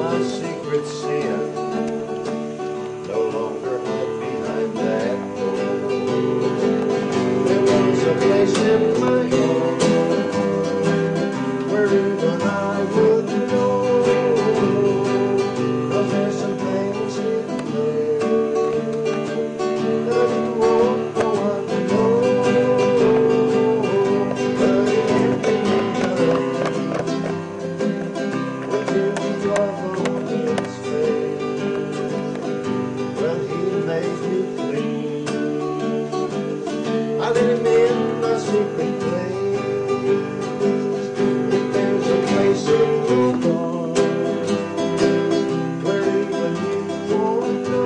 my secret sin. No longer hide behind that door. There was a place in my heart where even I wouldn't go. 'Cause there's some things in there that you won't go on to know. But it can't be enough with his love on his face. Well, he made me clean. I let him in my secret place. If there's a place in your heart where even you won't go,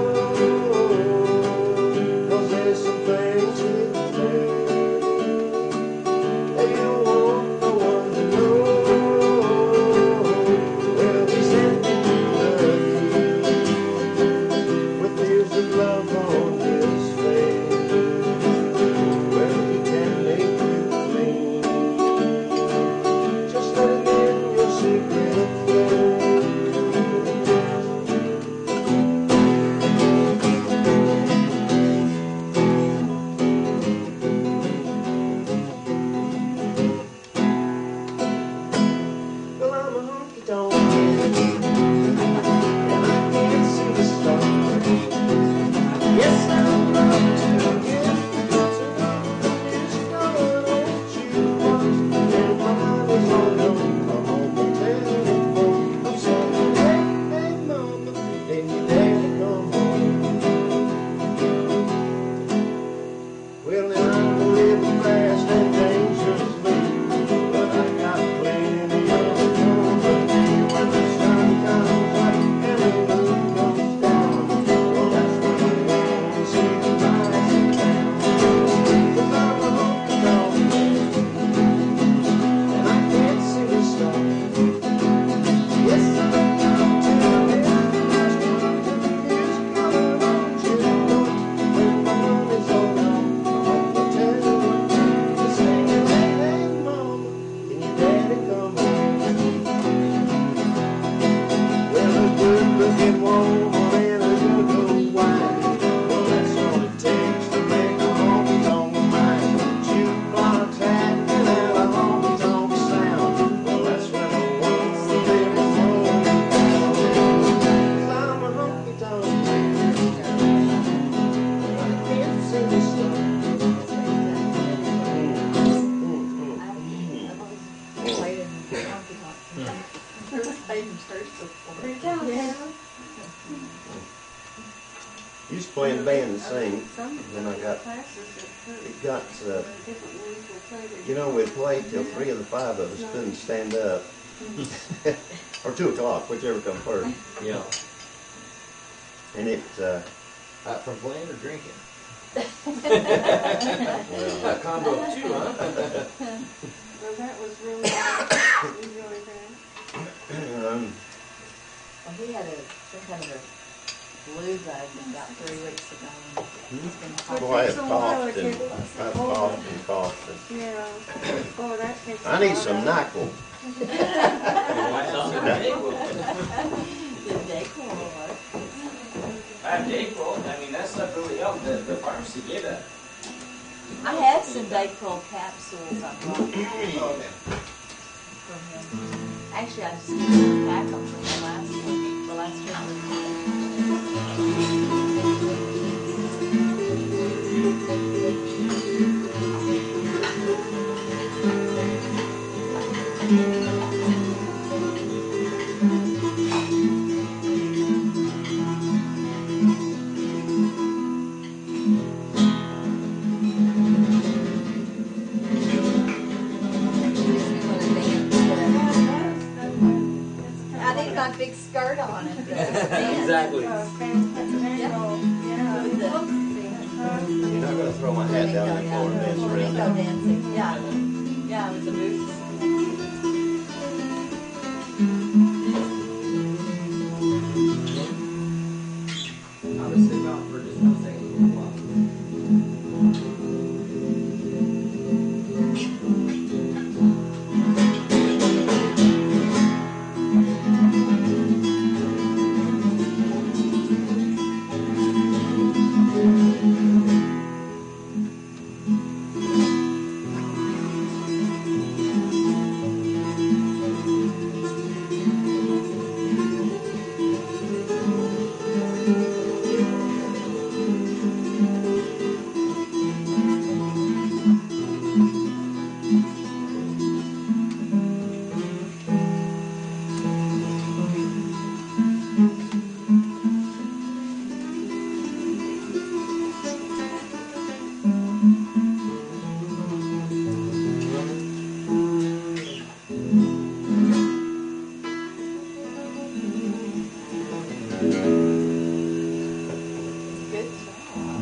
'cause there's some things in there that you want no one to know. Well, he sent me the key with tears of love on his face. Well, he can make you clean. Just let him in your secret place. Well, I'm a honky-tonk kid, and I can't see the stars. Yes, I love to get to discover old jukebox. And when I was all alone, I'm on the telephone. I'm saying, hey, hey, mama, and your daddy come home. Well, now I'm living fast and dangerously, but I got plenty of company. When the sun comes up and the moon goes down, well, that's when I want to see the rising town. 'Cause I'm a honky-tonk man, and I can't see the stars. Yes, I love to hear the last one is coming on jukebox. When my money's all gone, I'm on the telephone. Singing, hey, hey, mama, can your daddy come home? Well, a good-looking woman and a good-looking wife, well, that's all it takes to make a honky-tonk mind. Jukebox acting and a honky-tonk sound, well, that's when I want to live a honky-tonk. 'Cause I'm a honky-tonk man, I can't see the stars. Used to play in a band and sing, and then it got, we'd play till 3 of the 5 of us couldn't stand up. Or 2 o'clock, whichever come first. Yeah. And it, From playing or drinking? well, A combo of two, huh? Well, that was really bad. Well, he had some kind of a flu bug about 3 weeks ago. He's been boy, I've Takes a while coughed to and get- I've coughed and coughed. Yeah. Oh, that takes a I need lot some of- NyQuil. The Dayquil will work. I have Dayquil. I mean, that stuff really helped. The pharmacy gave that. I have some Dayquil capsules I brought Oh, okay. from him. Actually, I just packed them from the last time. I need my big skirt on it. Exactly. Yeah. You're not going to throw my hat down the floor and dance around Go it. dancing. Yeah, with the boots. I'll just sit down for just 1 second. Good job.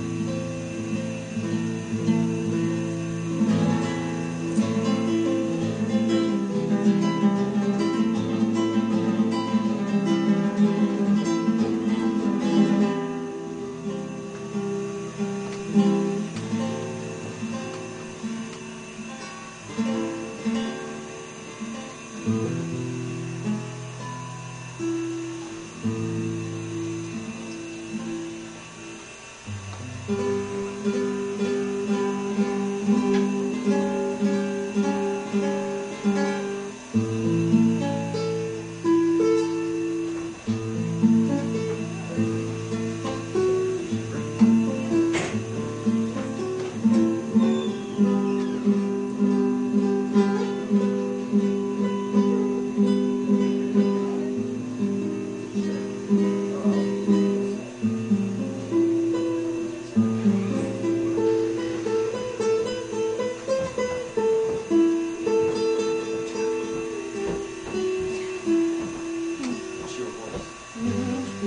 What's your voice?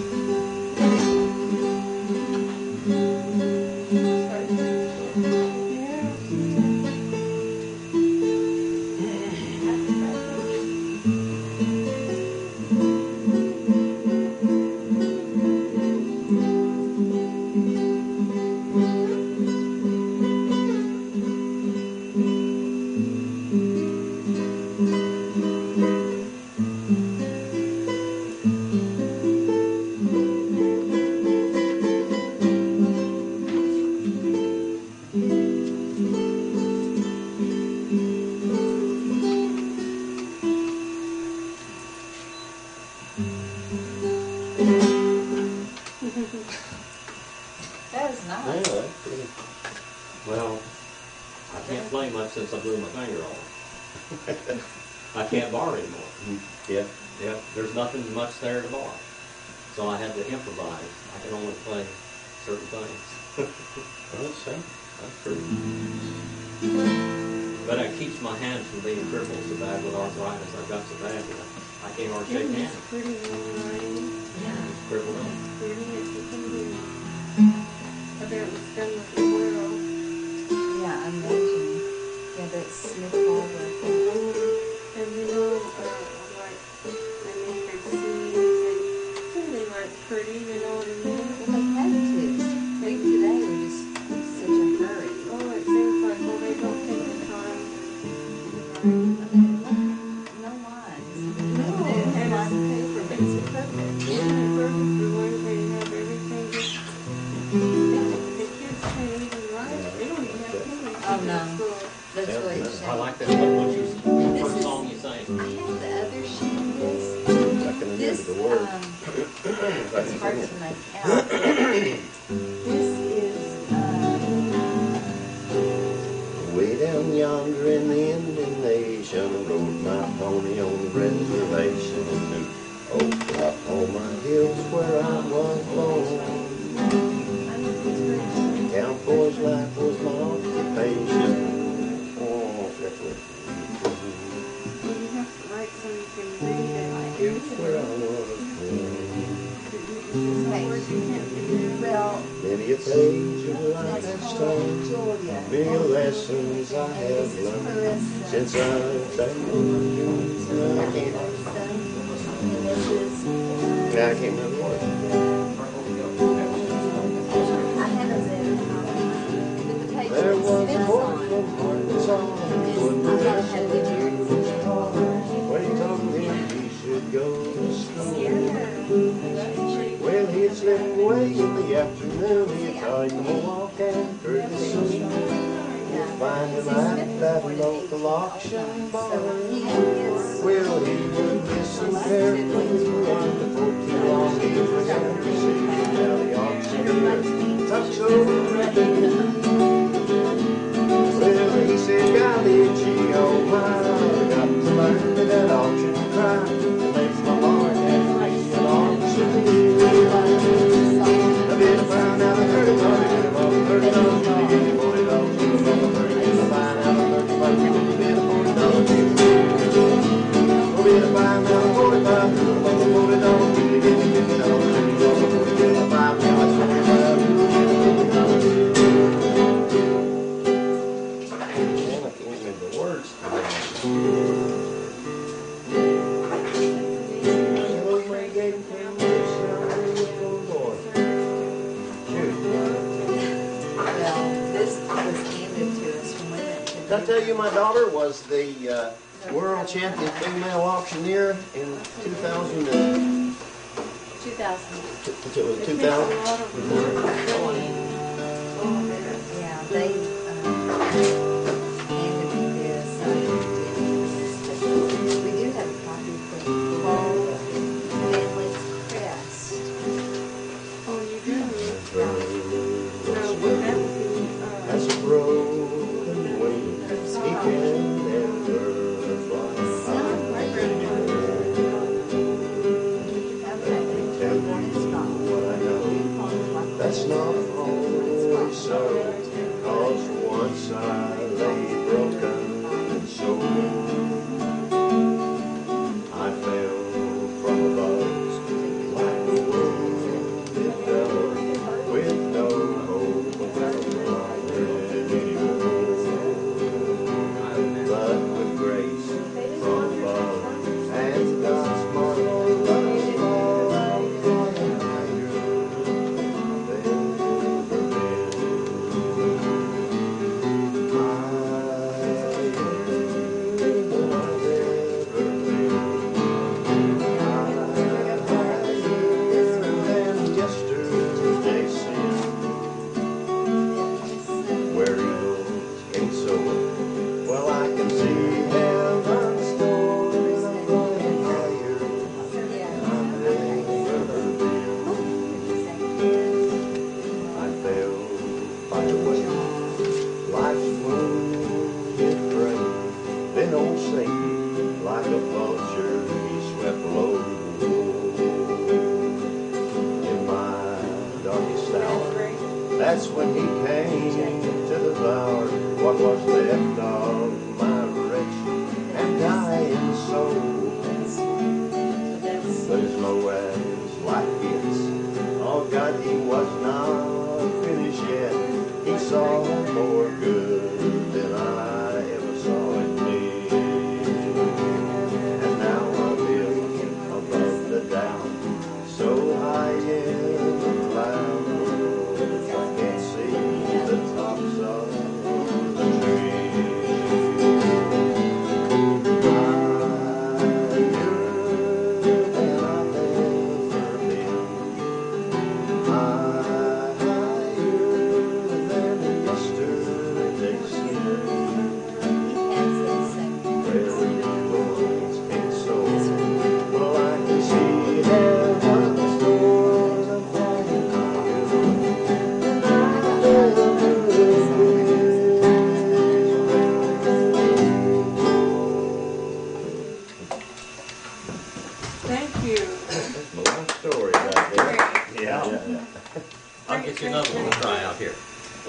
That was Yeah, nice. that's pretty. Well, I can't play much since I blew my finger off. I can't bar anymore. Yeah. Yeah, there's nothing much there to bar. So I had to improvise. I can only play certain things. That's true. But it keeps my hands from being crippled so bad with arthritis. I've got so bad that I can't hardly shake It's hands. pretty writing. It's crippled up. Pretty as you can do. I bet it was done with the world. Yeah, I imagine. Yeah, that Smith Harbor. And you know, like, they make their CDs and they like pretty, you know what I mean? Well, they had to. Maybe today we're just in such a hurry. Oh, it seems like, well, they don't take the time. I mean, no lines. No line of paper, but it's perfect. Isn't it perfect for one they have everything just, the kids can't even write. They don't even have penmanship Oh, no. at school. That's Yeah, really a I shame. I like that. What you This first is- song you sang? I have the other sheet of this. I can This, remember the words. it's hard to make out. This is, Way down yonder in the Indian Nation, rode my pony on the reservation to Oklahoma Hills where I was born. Cowboy's life was my occupation. Oh, that's what Well, you have to write so you can read it. Here's where I was born. Words you can't figure well, Many a page of life that's has called taught Julia. many lessons I And have this is learned Clarissa. since I've been I can't. And this is, I can't remember the words. I have a better copy. But the page There with was a Smith's boy on from Arkansas who wouldn't I thought it listen had to different his father when he told him he should go to school. Well, he'd slip away in the afternoon. He'd take him a walk after the sea. He'd find him at that local auction bar. Well, he would listen carefully to wonderful too long. He was out to see how the auctioneer touched over at the well, he said, golly, gee, oh my, I got to learn to that auction cry. It makes my heart happy, an auctioneer. I better find out a $30, $30, $30, give me $40, give me $30, I find out a $35, give me $40, give me $40. I better find out a $45, $40, give me $50. I tell you my daughter was the world champion female auctioneer in 2000? 2000. It was It 2000. takes a lot of work to really go there. Yeah, they handed me this. I did this. We do have a copy for Paul Manley's crest. Oh, you do? Now, would that be, That's a broken wing. He can never fly. my grandmother. Tell you what I know. That's not always so. 'Cause once I lay broken and sore, I fell from above like a wounded dove with no hope of coming anymore. But with grace from above and God's marvelous love, I'm flying higher than ever been. Higher than I've ever been. Higher than yesterday's sin, where eagles can soar. Well, I can see heaven's door, and I'm flying higher than I've ever been. I fell by the way, life's wounded prey. Then old Satan, like a vulture, he swept low. In my darkest hour, that's when he came to devour what was left of my wretched and dying soul. But as low as life gets, oh God, he was not finished yet. He saw more good than I ever saw in me. And now I live above the down, so high in the clouds, I can't see the tops of the trees. Higher than I've ever been. Higher than yesterday's sin, where eagles can soar. Well, I can see heaven's door, and I'm flying higher than I've ever Thank you. That's my long story right there. Yeah. I'll get you another one to try out here.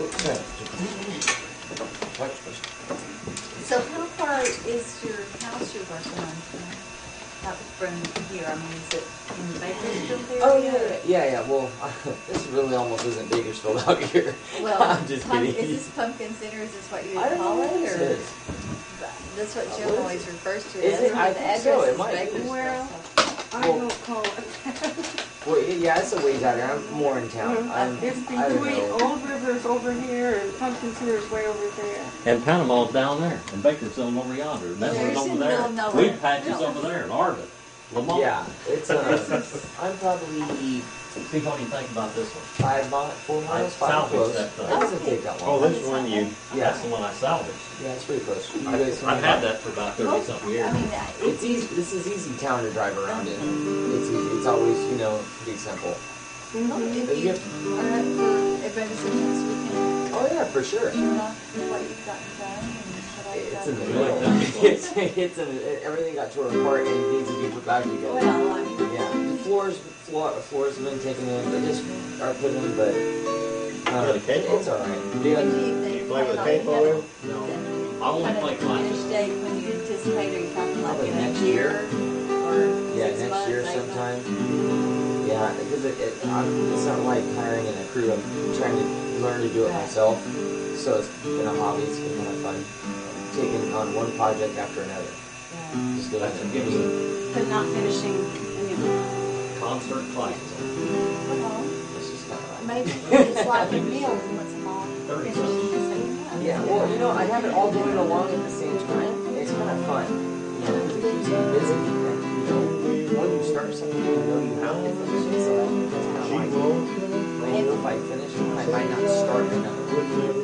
So how far is your house you're working on? Up from here, I mean, is it in Bakersfield area? Oh, yeah. Well, this really almost isn't Bakersfield out here. Well, I'm just kidding. Is this Pumpkin Center, is this what you I would don't call know it, what or? this is. That's what Jim What is always refers to it Is as. it? I The think so. address It is might be. Bakersfield. Well, I Well- don't call it. Well, yeah, it's a ways out here. I'm more in town. It's I don't between know. Old River's over here and Pumpkin Center's way over there. And Panama's down there, and Bakersfield over yonder, and There's Nether's over in there. middle of nowhere. Wheat patches over there, and Arvin, Lamont. Yeah, it's I'm probably See, what do you think about this one? 4 miles, 5 salvaged close. that It thing. doesn't take that long. Oh, this one you. That's the one I salvaged. Yeah, it's pretty close. You guys can I've had that for about 30-something years. I mean, It's easy. This is easy town to drive around in. It's easy. It's always, pretty simple. if you are up for Adventures in this weekend, Oh yeah, for sure. show off what you've gotten done and what I've It's in the gotten done. middle. It's in everything got torn apart and needs to be put back together. Well, I mean, Yeah, the floors have been taken in. They just are put in, but got a capo? it's all right. when Yeah, do you think? You play with plan on capo having in? No. the- I only kind of play classes. Finish date when you anticipate, are you talking like Probably in a next year? Or yeah, 6 next months, year 8 months? sometime. Yeah, because it's not like hiring in a crew. I'm trying to learn to do it myself. So it's been a hobby. It's been kind of fun. Taking on one project after another. Yeah. Just doing That should give us a But not finishing any of it. concert class. Well, It's just not right. maybe it's like a meal once a month. 30 Finish the same. Yeah, Well, you know, I have it all going along at the same time. It's kind of fun, you know, because it keeps me busy. And, you know, when you start something, you know you have to finish it. So that's kind of why I know if I finish one, I might not start another one.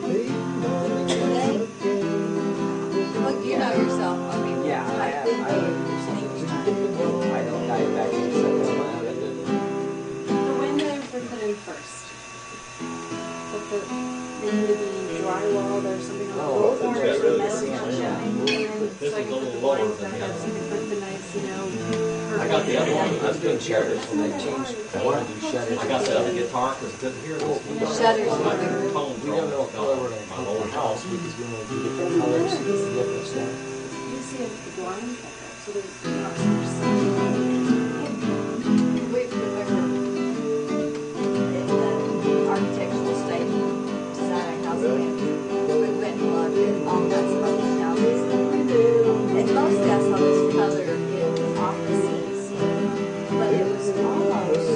Well, you know yourself. I mean, Yeah, I have. I don't dive back in seconds. The windows were put in first. But they need to be drywalled or something on the Oh, floor. that's So good. metal not showing. And then This so I is can a put the little lower blinds than back the up other so you can put the nice, you know, I got the other one. I was doing shutters when I changed. I wanted to do shutters. I got the other guitar because I couldn't hear this. The shutters My are good. tone We don't know what color we're going to my paint old the house house. because we want to do different colors. It's the difference there. you see if the blinds back up so there's not so much sun. We remember in the architectural state designing housing, we went and looked at all kinds of other houses. And mostly I saw this color in offices, but it was almost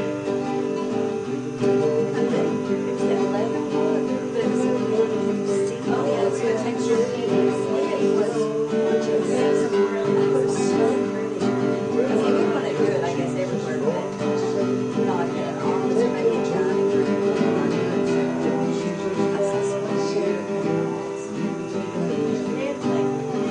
kind of, it was that leather look, but it was steel. Oh, yeah, it's a texture. It was gorgeous. It was so pretty. I mean, we want to do it, I guess, everywhere, but not in an office or maybe a dining room. I saw so much shit in the walls. It's like,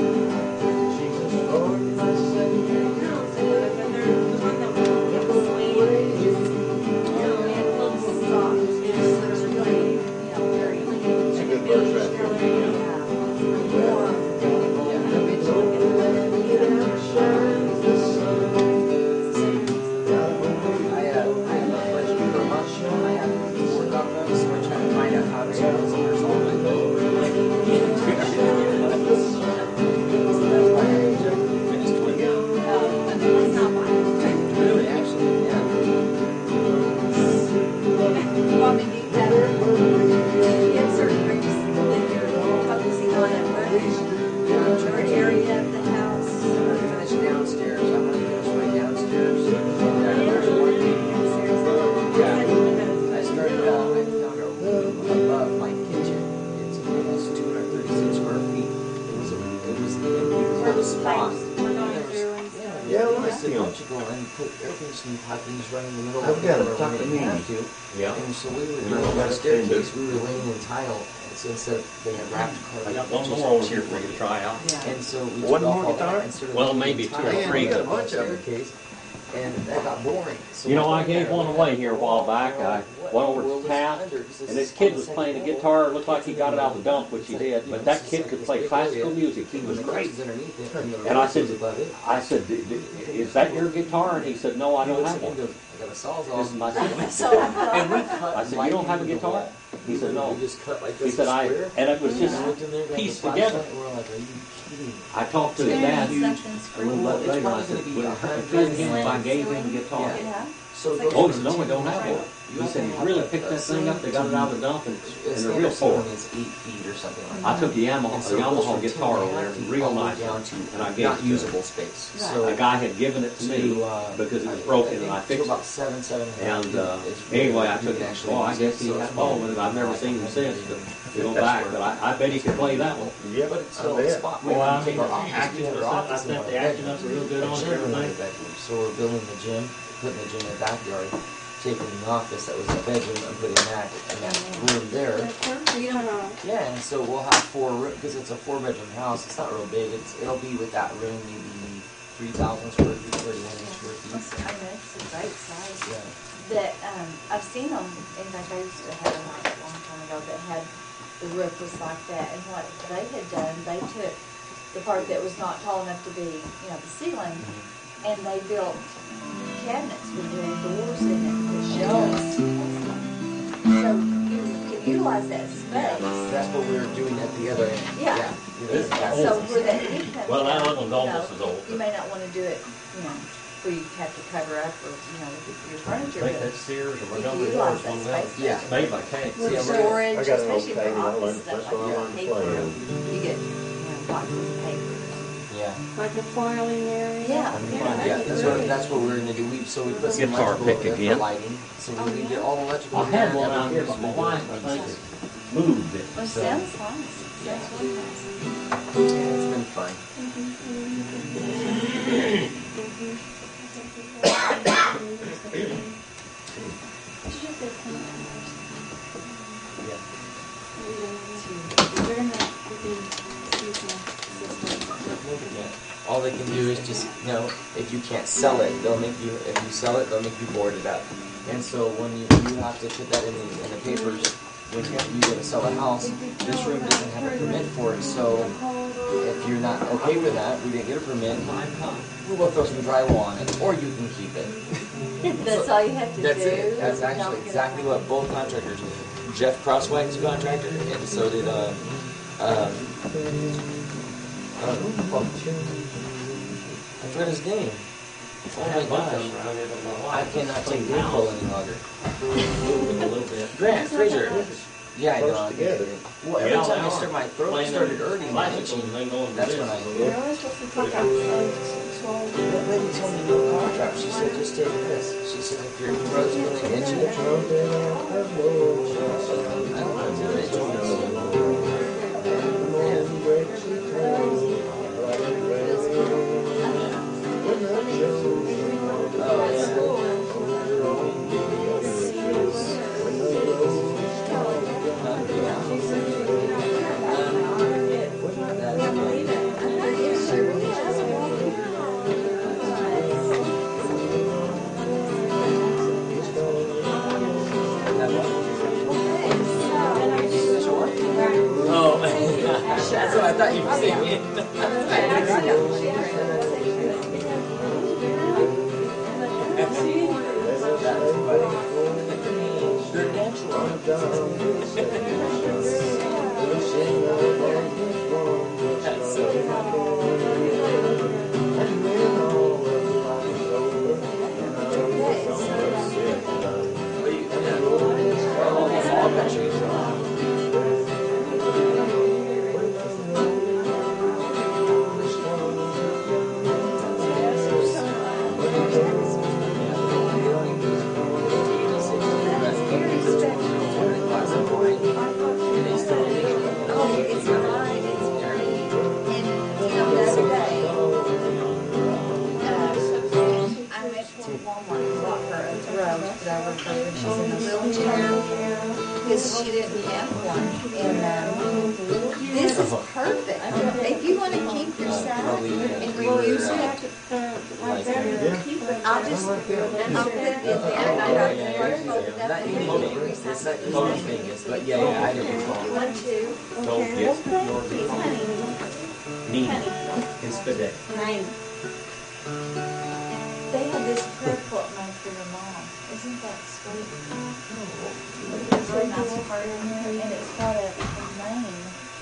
I have a budget for a month. I have to work on them, so we're trying to find out how to solve them or something. That's why I finished one. Really, actually, yeah. well, I mean, you have certain rooms that you're focusing on at work, or area of the house. I'm gonna finish downstairs. I'm gonna finish my downstairs. There's one. Yeah. I started, I found a room above my kitchen. It's almost 236 square feet. It was the coolest spot. We're going through and stuff. Yeah, well, I I said, see why 'em. don't you go and put air conditioning pipings right in the middle I've of got the a room tuck when in you here. have to. Yeah. And so we were You doing know, on that's the staircase, kind we were laying in tile. And so instead of, they had wrapped I carpet. got one which is more over here for you to try out. And so we One took off more all that guitar? and started Well, laying maybe in two or tile three. on the Got a bunch of 'em. staircase. And that got boring. So You know, we I gave one away here a while back. I went over to Pat, and this kid was playing a guitar. It looked like he got it out of the dump, which he did. But that kid could play classical music. He was great. And I said, "Is that your guitar?" And he said, "No, I don't have one." I got a sawzall. This is my son. So, And we cut. I said, "You don't have a guitar?" He said, "No." We just cut like He this. said, square. and it was just And I looked in there, grabbed pieced the together. flashlight, and we're like, are you kidding me? I talked to his dad a little Well, bit it's later. I probably said, gonna be "Would it 100 hurt him if I gave him the guitar?" yeah. So Oh, he said, "No, we don't have one." He said, "He really picked that thing up. They got it out of the dump, and they're real poor." It's 8 feet or something like I that. took a Yamaha, And so a it goes Yamaha from guitar 10 over there, real all the way nice down one, to and I gave not it to him. usable space. Right. So A guy had given it to me because it was broken, and I fixed it. about 7.5 And feet is anyway, I you took can it. actually Oh, I use guess it. he So had it's ball fine. with it. I've never seen him since to go That's back, where- but I bet he could play that one. Yep, But it's I still a bet. spot. Well, We I take mean, our office, we have our office I in think our the action bedroom. up real good on The it gym and in our everything. bedroom. So we're building the gym, putting the gym in the backyard, taking the office that was the bedroom and putting that in that room there. You don't know. Yeah, and so we'll have 4 rooms because it's a 4-bedroom house. It's not real big. It'll be with that room maybe 3,000 square feet, 3,100 square feet. I mean, it's a great size. Yeah. That, I've seen them, in fact, I used to have a house a long time ago that had, the roof was like that, and what they had done, they took the part that was not tall enough to be, you know, the ceiling, and they built cabinets with little doors in it, with shelves. So you can utilize that Yeah, space. that's what we were doing at the other end. Yeah. It is. So where that heat comes Well, that out, other one's you know, almost as old. you may not wanna do it, you know, where you have to cover up or, you know, with your I furniture, think but that's Sears or you can Montgomery utilize Ward's that one of them. space. Yeah. It's made by Case. With Yeah, storage, I got an old especially for table, I office learned, stuff that's like what I that, learned to paper, play. you get, you know, boxes of papers. Yeah. Like a filing area. Yeah. Yeah, that's what we're gonna do. So we put some Guitar electrical pick in there again. for lighting. So we did all electrical. I in had there, one and out here, but everything my was wife, I think, pieces. moved it. Well, So- sounds nice. Sounds really nice. Yeah, it's been fun. All they can do is just, if you can't sell it, if you sell it, they'll make you board it up. And so when you have to put that in the papers, when you're going to sell a house, this room doesn't have a permit for it, so if you're not okay with that, we didn't get a permit, we'll throw some drywall on it, or you can keep it. That's all you have to That's do. it. That's actually exactly what both contractors, Jeff Crosswhite's a contractor, and so did, I forgot his name. Oh my gosh. I cannot take Dayquil any longer. Moving a little bit. Grant, Fraser. Yeah, I know. Close together. Well, every Yeah, time they I are. start my throat Playing started them hurting, classical itching. and then going to That's this. when I You're only supposed to take out That lady told me no cough drop. She said, just take this. She said, if your throat's really itchy, I don't want to do it. She told me no. Oh, that's what I thought you were saying. They're natural. That's so all countries. It's bright, it's pretty, and you know, the other day, I went to Walmart and bought her a throw to put over her when she's in a wheelchair, because she didn't have one, and this is perfect. If you want to keep your stuff and reuse it, I'll just, I'll put it in there, and I got the first one, Not that easy one, Vegas. It's not easy Vegas, but yeah, I know if you what's want to. So yes, need instead. They had this prayer quilt made for your mom. Isn't that sweet? It's a nice part in there, and it's got a name.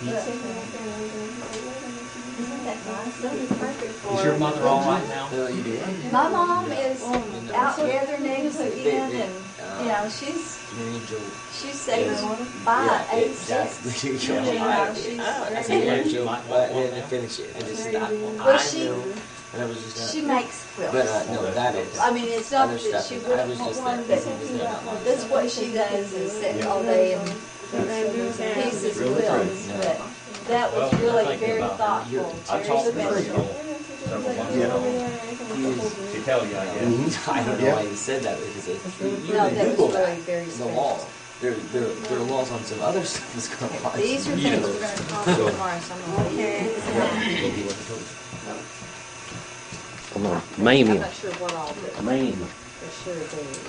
Isn't that nice? That would be perfect for. Is your mother all right now? No, you do. My mom is out gathering eggs again, and you know she's saying bye at 86. You know, she's But I didn't finish it. I just stopped. Well, I knew, and I was just she makes quilts. But no, that is. I mean, it's not Other that stuff she is- I wouldn't was want just one, there. but I was there not long. that's what she does is sit all day and pieces Really? quilts. No. But that was Well, really thinking very about thoughtful. I Very talked to her special. several months ago. To tell you, I guess. I don't know why you said that because you No, can that Google was that. really very The special. laws. There are laws on some other stuff that's going on. These are You things know. we're going to talk tomorrow, so I'm going to leave these out. Come on, I'm Mamie. not sure what all, but Mamie. for sure these.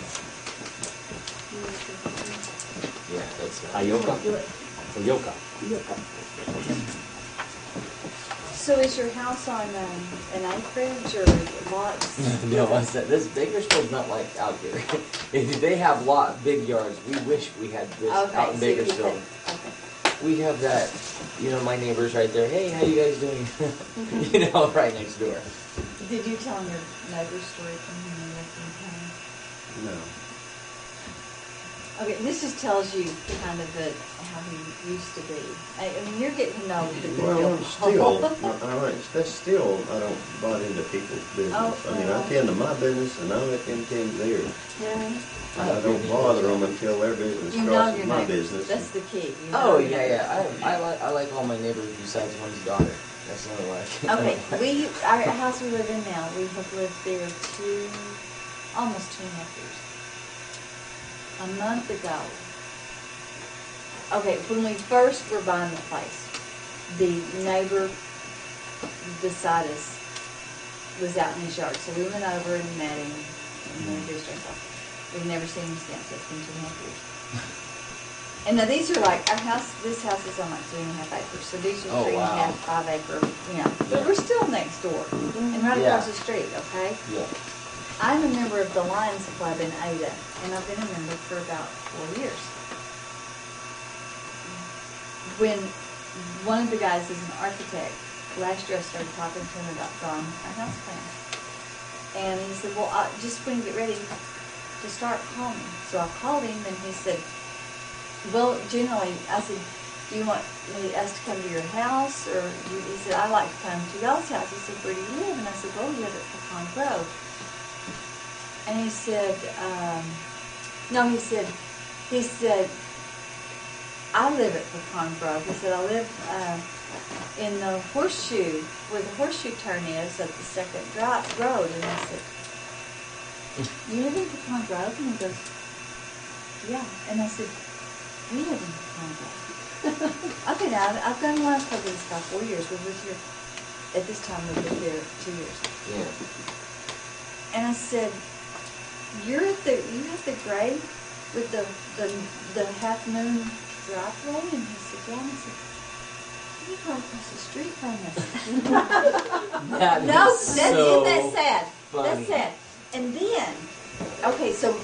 Yeah, that's Ayoka. Ayoka. So is your house on an acreage or lots? No, I said this Bakersfield's not like out here. If they have big yards. We wish we had this out in so you Bakersfield. said- okay. We have that. My neighbors right there. Hey, how you guys doing? Right next door. Did you tell them your neighbor's story from when you lived in town? No. Okay, this just tells you kind of how he used to be. I mean, you're getting to know the good Well, Bill still, Paul. that's still, I don't buy into people's business. I mean, I tend to my business and I let them tend to theirs. Yeah. I don't bother them until their business You know crosses your my neighbors. business. That's the key. You Oh know your yeah, neighbors. yeah. I like all my neighbors besides one's daughter. That's the only one. Okay, our house we live in now, we have lived there almost 2.5 years. A month ago. Okay, when we first were buying the place, the neighbor beside us was out in his yard, so we went over and met him and introduced ourselves. We've never seen him since. It's been 2.5 years. And now these are like this house is on like 3.5 acres, so these are 3.5, 5 acre, But we're still next door and right across the street. Okay. Yeah. I'm a member of the Lions Club in Ada, and I've been a member for about 4 years. When one of the guys is an architect, last year I started talking to him about drawing our house plan. And he said, well, just when you get ready to start, call me. So I called him, and he said, well, generally, I said, do you want us to come to your house? Or he said, I like to come to y'all's house. He said, where do you live? And I said, well, we live at Pecan Grove. And he said, no, he said, I live at Pecan Grove. He said, I live in the horseshoe, where the horseshoe turn is at the second road. And I said, you live in Pecan Grove? And he goes, yeah. And I said, we live in Pecan Grove. Okay, now, I've done a lot of club this about 4 years. We've lived here, at this time, we've lived here 2 years. Yeah. And I said, you have the grave with the half moon driveway? And he said, yeah. And I said, you go across the street from us. Isn't that sad? Funny. That's sad. And then, okay, so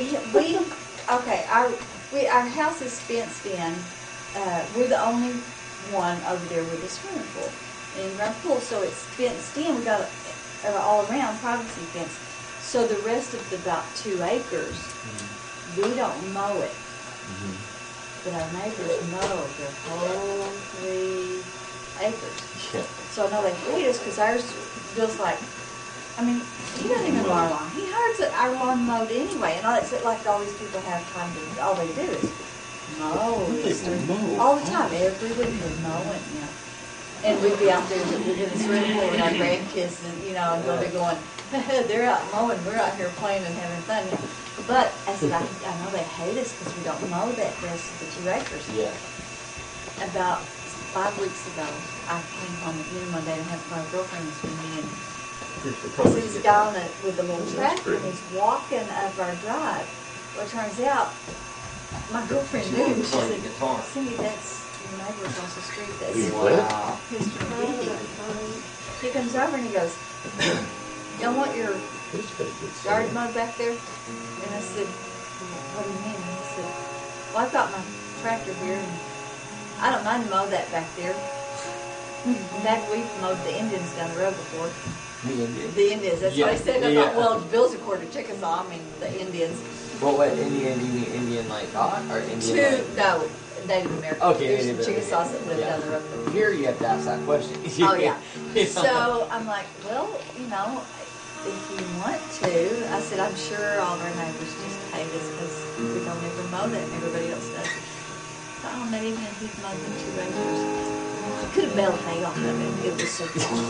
our house is fenced in. We're the only one over there with a swimming pool and our pool, so it's fenced in. We got all around privacy fence. So the rest of the about 2 acres, we don't mow it, but our neighbors mow their whole 3 acres. Yeah. So I know they hate us because ours feels like, I mean, he doesn't even mow our lawn. He hires our lawn mowed anyway, and it's like all these people have time to, all they do is mow. All the time, every week they're mowing, And we'd be out there in the swimming pool with our grandkids, and and they'll be going, they're out mowing, we're out here playing and having fun. But I said, I know they hate us because we don't mow that rest of the 2 acres. Yeah. About 5 weeks ago, I came home at noon one day and my girlfriend was with me, and I see this guy with a little tractor, and he's walking up our drive. Well, it turns out, my girlfriend knew him. She said, Cindy, that's your neighbor across the street. That's Mr. Dickey. He comes over and he goes, y'all want your yard mowed back there? And I said, what do you mean? And he said, well, I've got my tractor here, and I don't mind to mow that back there. In fact, we've mowed the Indians down the road before. The Indians. That's what I said. I thought, well, Bill's a quarter Chickasaw. I mean, the Indians. Well, what Indian do you mean? Indian like God or Indian? No, Native American. Okay, there's Native some Chickasaws that live down the road. Here you have to ask that question. Oh yeah. So I'm like, well, if you want to, I said, I'm sure all of our neighbors just hate us because we don't ever mow that, and everybody else does. So, not even if he's mowed them 2 acres. I could have baled hay off of it. It was so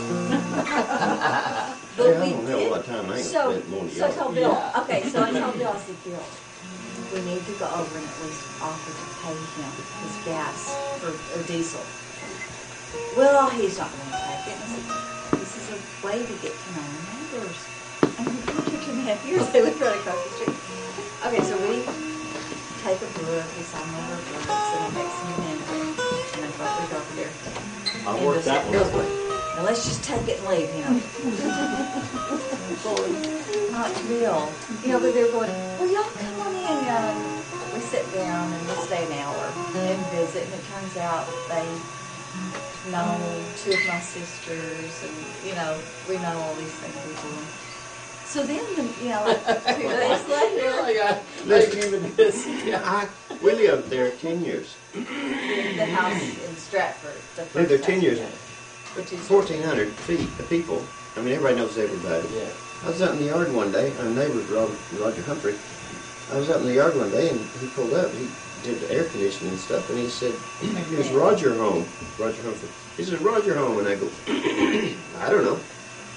But I don't have a lot of time. I ain't spent more So I told Bill, Yeah. okay, so I told Bill, I said, Bill, we need to go over and at least offer to pay him his gas or diesel. Well, he's not going to take it. And I said, this is a way to get to know our neighbors. I mean, after 2.5 years, they live right across the street. Okay, so we take a book, we sign one of our books, and I make some vinegar. And I thought we'd go over there. I worked that one up. Now let's just take it and leave, Not Bill. But they're going, well, y'all come on in, and we sit down and we stay an hour and visit, and it turns out they know 2 of my sisters, and, we know all these things people. So then, like 2 days later, We lived there 10 years. the house in Stratford, the first Lived there 10 house, years. which is 1,400 feet of people. I mean, everybody knows everybody. Yeah. I was out in the yard one day. Our neighbor was Roger Humphrey. I was out in the yard one day, and he pulled up. He did the air conditioning and stuff, and he said, "Is Roger home?" Roger Humphrey. He says, "Roger home?" And I go, "I don't know."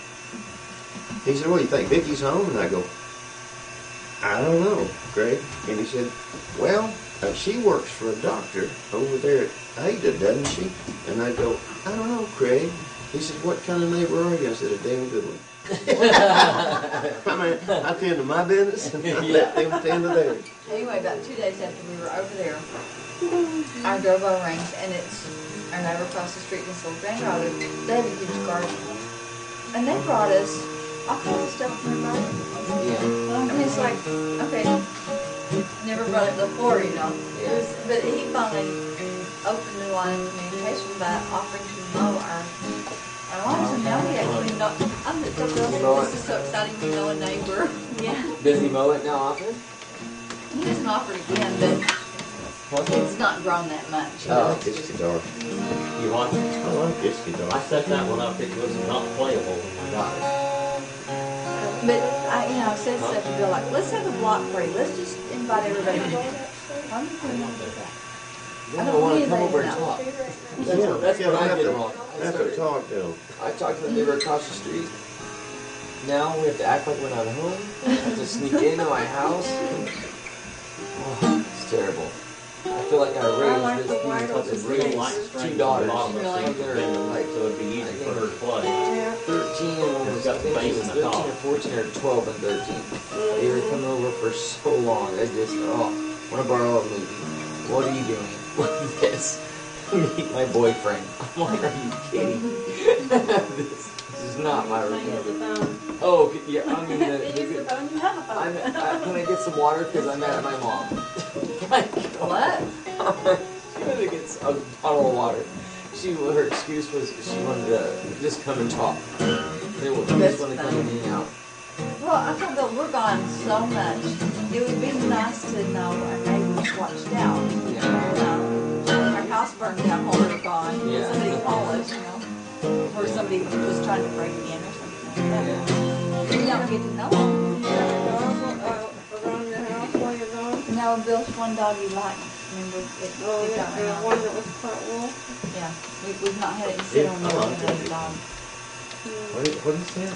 He said, "Well, you think Vicky's home?" And I go, "I don't know, Greg." And he said, "Well, she works for a doctor over there at Ada, doesn't she?" And I go, "I don't know, Craig." He said, "What kind of neighbor are you?" I said, "A damn good one." I mean, I tend to my business and I let them tend to theirs. Anyway, about 2 days after we were over there, our doorbell rang, and it's our neighbor across the street, this little granddaughter. They have a huge garden, and they brought us all kinds of stuff from their garden. Yeah. I mean, it's like, okay, never brought it before, Yeah. But he finally opened the line of communication by offering to mow our lawns, and now we actually know. This is so exciting. We know a neighbor. Yeah. Does he mow it now often? He hasn't offered again, but it's not grown that much. I like this guitar. You want? I like this I guitar. set that one up. It was not playable when we got it. But I said stuff to Bill like, let's have a block party. Let's just invite everybody. I'm not going to do that. Then I I don't want to need come over and that now. talk. Yeah, That's what I have did to- wrong. have to talk to them. I talked to the neighbor across the street. Now we have to act like we're not home. We have to sneak into my house. Oh, it's terrible. I feel like I like raised the this white these oak this really these light two strings daughters. at the bottom of Really? the thing, Like, so it'd be easy for her to play. Yeah. 13 and one was, I Got think the she bass was in the 13 top. or 14 or 12 and 13. They were coming over for so long. I just, want to borrow a movie. What are you doing? What is this? Meet my boyfriend. I'm like, are you kidding? this is not my Playing room. the phone. Oh, yeah, I mean, Use the phone. You have a phone. can I get some water? Because I'm mad at my mom. Like, What? she wanted to get a bottle of water. Her excuse was she wanted to just come and talk. They would just want to come in and out. Well, I told Bill we're gone so much. It would be nice to know our neighbors watched out. Our house burned down while we were gone. Yeah. Somebody called us, or somebody was trying to break in or something like that. We don't get to know them. You have a dog around your house while you're gone. No, Bill's one dog he liked. Remember? Oh, it yeah, got the ran one out. that was part wolf. Yeah, we've not had it sit on the I like other it. dog. What is that?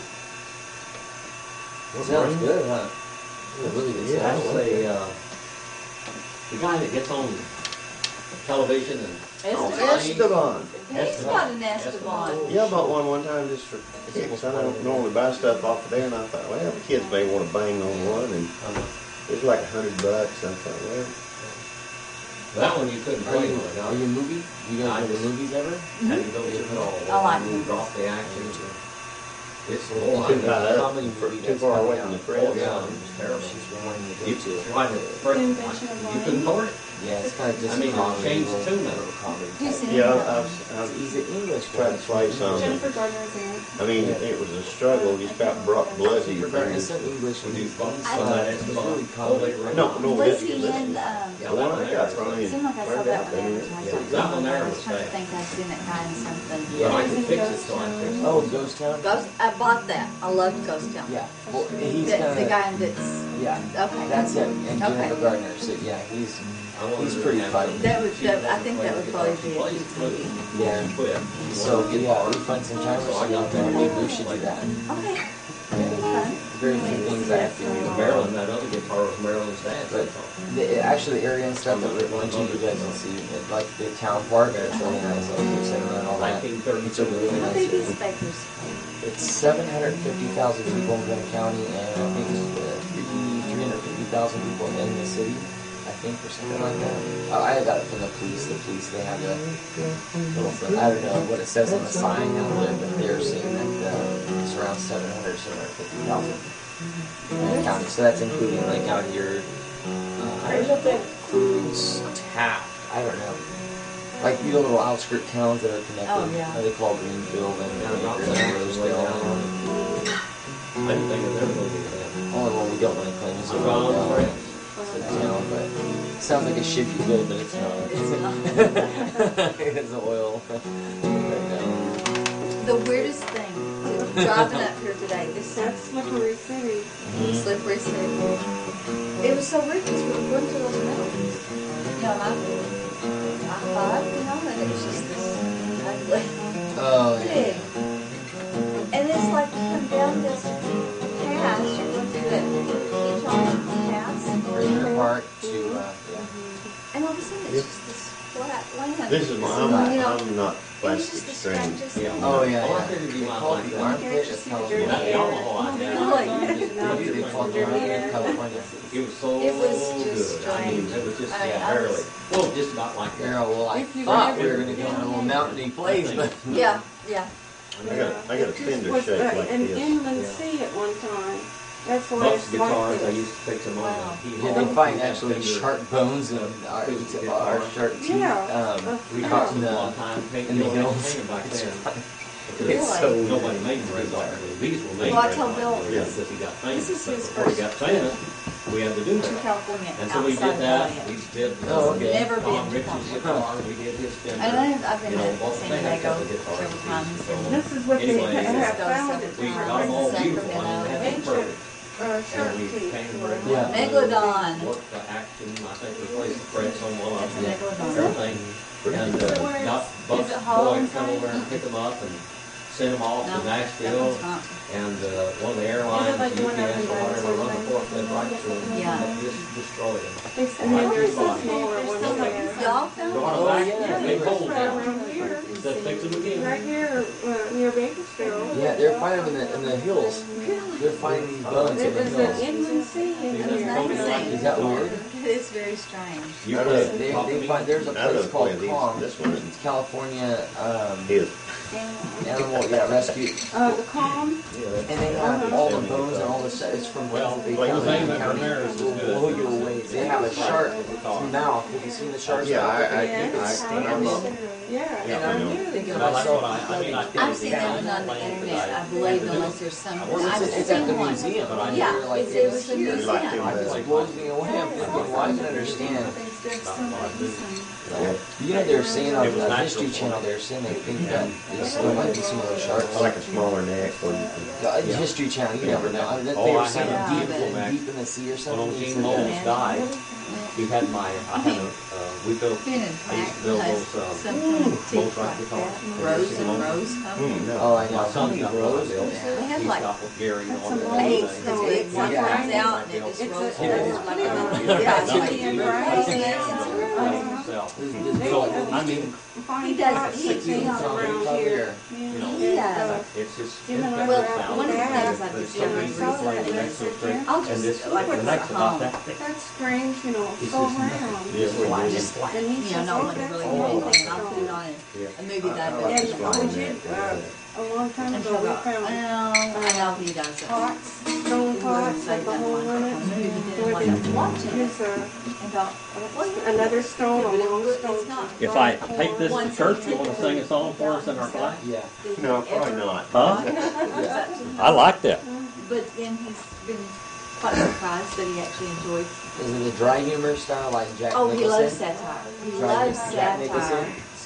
Sounds good, huh? Yeah, really good. Yeah, I sound. say, the guy that gets on television and Esteban. He's got an Esteban. Yeah, I bought one time just for kicks. I don't normally buy stuff off of there, and I thought, well, the kids may want to bang on one, and it was like $100. I thought, well, that one you couldn't Are play you, with. are you movie? You guys I go to just- movies ever? How do you go to it all? I like You movies. drop the action. It's a you little couldn't buy that comedy for movie too that's far away coming from the out. press. Yeah, it was terrible. She's been wanting to go You to. tried to break it. You couldn't afford it. Yeah, it's kind of just I mean, comedy. changed little- tune. little comedy. Do you see Yeah, him? I've He's an English tried to play some. Jennifer Gardner's in it. I mean, it was a struggle. You about brought blood to your It's fingers. some English Would you movie. bump I- some of that It's Esteban really all the way comedy. around? No, Was this he is in, the one I got from him. seemed like I saw Where'd that that one been? advertised. That one there I was was trying to bad. think I'd seen that guy in something. But Yeah. I can fix it, so I fix it. Oh, Ghost Town? I bought that. I loved Ghost Town. Yeah. Well, he's The kind of. guy that's, Yeah. okay. That's it. And Jennifer Okay. Gardner. So yeah, he's I wanted He's to pretty have funny. her- That would, she that, I wasn't think playing that would guitar. probably She be a plays cute flute. movie. Yeah. She quit. She so wanted to get yeah. guitar. We find some time. So I got there. that. Maybe we should do that. Okay. Yeah. Very few things I have to do. Maryland, that other guitar was Maryland's dad's. But actually, the area and stuff that we're going to, you guys will see, like the town park. It's really nice. Like the center and all that. 1932. It's a really How nice big area. is Baker's? It's 750,000 people in Gwinnett County, and I think it's 350,000 people in the city, I think, or something like that. I got it from the police. The police, they have a little thing. I don't know what it says on the sign out there, but they're saying that it's around 750,000 in the county. So that's including like out here, includes Taft. I don't know. Like the little outskirt towns that are connected. Oh, yeah. They call Greenfield and Baker and Rosedale. I didn't think it was ever going to be that. Only one we don't want to claim is the Ron Royal France. town, but it sounds like it should be good, but it's not. It's not. It's oil. The weirdest thing, driving up here today, this That's Slippery City. slippery city. It was so weird because we were going to those mountains. You know, I thought, you know, and it was just this ugly Oh, thing. And it's like you come down this pass, you're going through that Teton Pass. Prisoner Park to, And all of a sudden it's just this flat land. This is my, I'm not It was plastic just the strange. strangest Yeah. thing. Oh, yeah, Oh, I yeah. figured you They might call like it the that. armpit of California. Yeah, the Omaha, I think. Really? They call it the armpit of California. It was so It was just good. I mean, it was just, I barely. was- Well, just about like that. Girl, well, I If you thought were we were ever- going to go in a little mountainy place, but Yeah, yeah. I got a fender Was shaped like an this. inland sea at one time. That's why Buck's it's like guitars, I this. used to fix them on Wow. the yeah, they find actually shark bones and our shark teeth. Yeah. We Yeah. caught in a the. long time painting in the hills. back It's then. funny. Because It's so nobody made them red light. These were made Well, I red told light Bill- Yeah. because he got famous. This is But his before he first got famous, we had to do To that. California, And so we outside did that. of We Lafayette. did Oh, okay. Never been Tom to Rich's California. guitar. We did his And Fender. I've been You know, to both San they had a Diego couple guitars. several times. And This is what they Anyway, have Francisco found several it. We got times. them all beautiful. I Sacramento. mean, they had perfect. Shark And we teeth. painted red Yeah. light. Megalodon. Worked the action. I think replaced the frets on one of them. Megalodon. Everything. And Where got is Buck's it boy Holland to come over and pick them up and send them off No, to that Nashville. one's not. And one of the airlines, like the one UPS up in or whatever, Dinosaur run the forklift right through them. Yeah. And just destroyed them. And then there's the smaller ones Y'all there. Go on Oh, back, yeah. big holes Right down. around here. Just fix them again. Right here, near Bakersfield. Yeah, they're finding them in the hills. They're finding these bones It in the was an hills. inland sea in See, that's here. amazing. Is that weird? It is very strange. You I put don't- They find there's a I place don't called play these. Calm. This one It's California is. Animal Rescue, The calm. and they have all the bones and all the stuff. It's from Well, they the found thing in the that county. Ramirez is Will good. blow you away. They have a shark mouth. Have you seen the shark's Yeah, mouth? I'm up. Yeah. And I'm thinking to Well, that's myself, what I've seen that one on the internet. I believe unless there's some. I've it's at the seen one. museum, but I Yeah, hear like it was a here. museum. Like I just blows me away. I'm thinking, well, I can understand. You know, they're saying on It was the natural History for Channel, them. they're saying they think that there might be some of those sharks. I like a smaller neck where you can. The History Channel, you never know. I mean, they Oh, were I saying had a deep, beautiful back. deep in the sea or When something. old He Gene said Knowles that. died, he had my, I had we built, I used to build those, boats like we call it. Rose and Rose Company. No. Oh, I know. My son got one Rose. built. They had He like stopped with Gary on some it. eight Everything. stones. It one Yeah. comes out and it just It's rolls a- down like a. Yeah, Not it's you, in you rice. can himself. So, I mean, He does, he, Sixteen he, around here. you know, he does. it's just. Even it's though Well, found. one of the things I But just it's so did easy to play the next so straight. I'll And this, just, like, the it's next at about home. that. That's strange, you know, It's so just round. Just like, Just like, And he You know, says, not oh, one to that's really a do rolling anything, and I'll put it stone. on Yeah. a movie that I I do. like And the we smaller did, neck. a long time And ago, we I found know he does it. pots, stone pots with the hole in it. Maybe he didn't With want to watch it. his, And thought, well, yeah. another stone, a long stone. It's not. If I take this to church, you want to sing a song for us in our class? yeah. No, probably not. Huh? Yeah. I like that. But then he's been quite surprised that he actually enjoyed. Is it a dry humor style like Jack Oh, he Nicholson? loves satire. He Dry- loves Jack satire. Nicholson?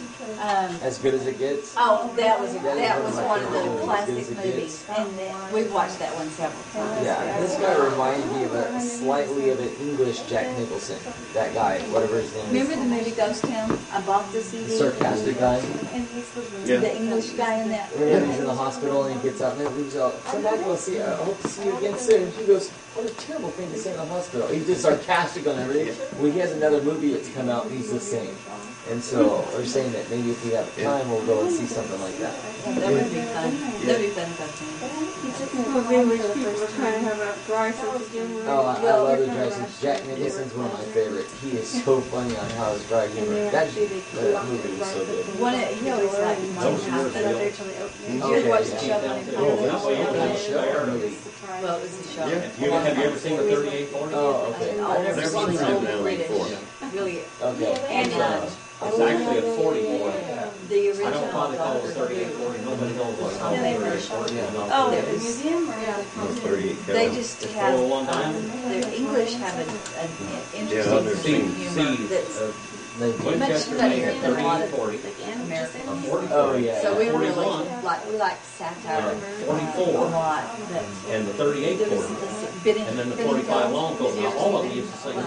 As good as it gets? Oh, that was That is one of one the of my classic favorites. movies, and we've watched that one several times. Yeah, this guy reminds me of a slightly of an English Jack Nicholson. That guy, whatever his name is. Remember the movie Ghost Town? I bought the CD. The sarcastic guy. Yeah. The English guy in that. Remember he's in the hospital and he gets up and he leaves out, come back, we'll see, I hope to see you again soon. He goes, what a terrible thing to say in the hospital. He's just sarcastic on everything. When he has another movie that's come out, he's the same. And so we're saying that maybe if we have time, we'll go and see something like that. That would be fun. That'd be fun cartoon. Those English people are trying to have a dry sense of humor. Oh, I love his dresses. Jack Nicholson's one of my favorites. He is so funny on how his dry humor. That movie was so good. He always liked Monty Python. Did you ever watch the show Monty Python? Well, it was a show. Have you ever seen the 3840? Oh, okay. I've never There's seen one the time old down British. before. Really. Okay. And It's actually a 44. The I original. don't probably call it 38, 40. Nobody knows what it's called. Yeah, they were short. Oh, There the was- museum? No, 38 They gallon. just It's have, 401 diamond. the English have an Yeah, interesting I've never sense of seen humor that's Lincoln. much Winchester funnier made a than a lot 38, of 40. American A humor. 40. Oh, yeah. So we really 41. like satire 44. a lot, but And the 38 there was 40. this bit in. And then the 45 long coat. Now, all of them used to say,